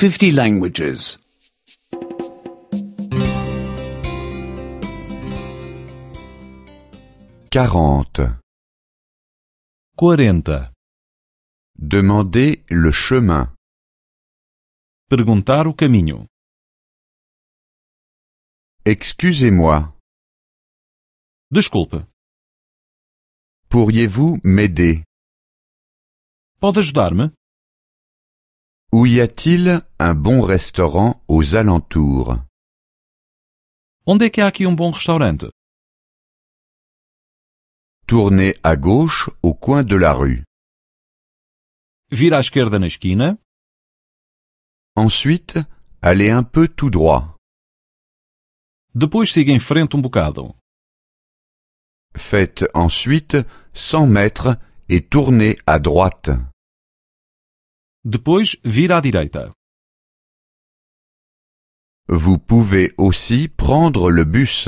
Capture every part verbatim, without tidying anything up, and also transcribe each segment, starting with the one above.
fifty languages. quarante. quarenta. Demandez le chemin. Perguntar o caminho. Excusez-moi. Desculpe. Pourriez-vous m'aider? Pode ajudar-me? Où y a-t-il un bon restaurant aux alentours? Onde é que há aqui um bom restaurante? Tournez à gauche au coin de la rue. Vira à esquerda na esquina. Ensuite, allez un peu tout droit. Depois siga em frente um bocado. Faites ensuite cent mètres et tournez à droite. Depois vira à direita. Vous pouvez aussi prendre le bus.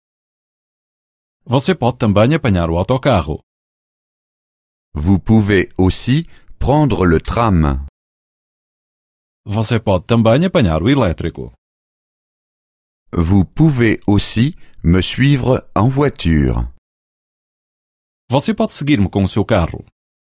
Você pode também apanhar o autocarro. Vous pouvez aussi prendre le tram. Você pode também apanhar o elétrico. Vous pouvez aussi me suivre en voiture. Você pode seguir-me com o seu carro.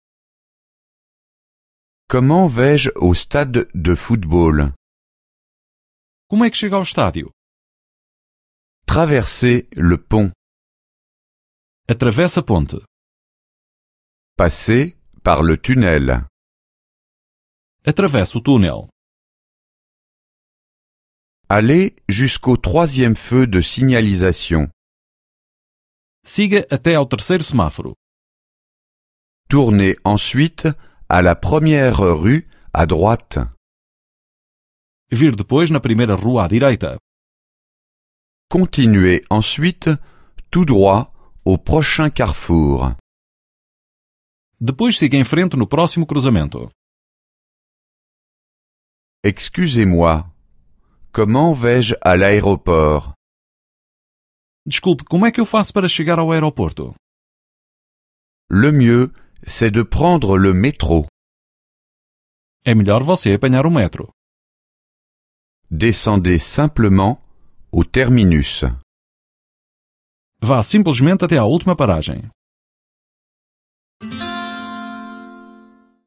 Comment vais-je au stade de football? Como é que chega ao estádio? Traversez le pont. Atravessa a ponte. Passez par le tunnel. Atravessa o túnel. Allez jusqu'au troisième feu de signalisation. Siga até ao terceiro semáforo. Tournez ensuite à la première rue à droite. Vir depois na primeira rua à direita. Continuez ensuite tout droit au prochain carrefour. Depois siga em frente no próximo cruzamento. Excusez-moi. Comment vais-je à l'aéroport? Desculpe, como é que eu faço para chegar ao aeroporto? Le mieux, c'est de prendre le métro. É melhor você apanhar o metro. Descendez simplement au terminus. Vá simplesmente até à última paragem.